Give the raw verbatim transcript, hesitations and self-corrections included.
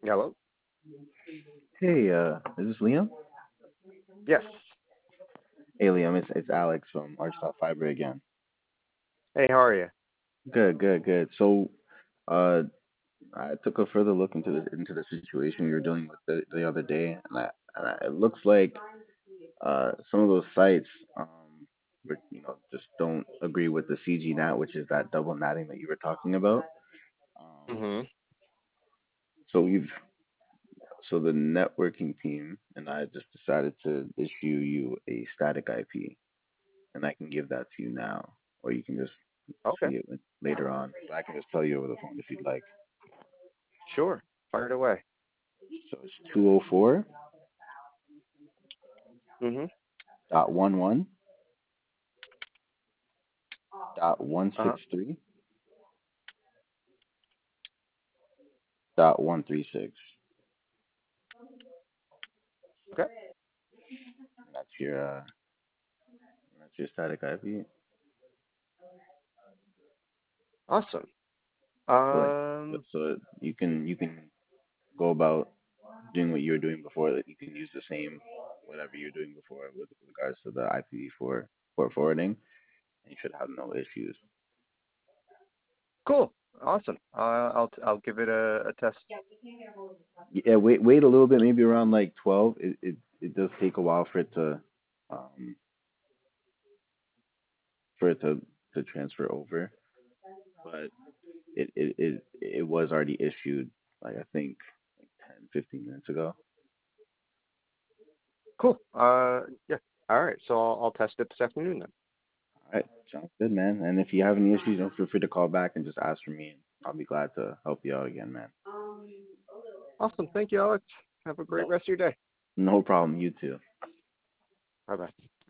Hello? Hey, uh, is this Liam? Yes. Hey, Liam, it's it's Alex from Archstop Fiber again. Hey, how are you? Good, good, good. So, uh, I took a further look into the into the situation you were dealing with the, the other day, and, I, and I, it looks like uh some of those sites um were, you know just don't agree with the C G NAT, which is that double natting that you were talking about. Um, Mm-hmm. so we've so the networking team and I just decided to issue you a static I P, and I can give that to you now, or you can just Okay. see it later on. But I can just tell you over the phone if you'd like. Sure. Fire it away. So it's two oh four Mm-hmm. dot one one dot one Uh-huh. six three dot one three six. Okay. That's your uh, that's your static I P. Awesome. So like, so, Um, so you can you can go about doing what you were doing before. That you can use the same whatever you were doing before with regards to the I P v four port forwarding, and you should have no issues. cool. Awesome. Uh, I'll I'll give it a, a test. Yeah, wait wait a little bit, maybe around like twelve. It it, it does take a while for it to um for it to to transfer over, but it it it, it was already issued like I think like ten fifteen minutes ago. Cool. Uh, yeah. All right. So I'll, I'll test it this afternoon then. All right, sounds good, man. And if you have any issues, don't feel free to call back and just ask for me, and I'll be glad to help you out again, man. Awesome. Thank you, Alex. Have a great No, rest of your day. no problem. You too. Bye bye.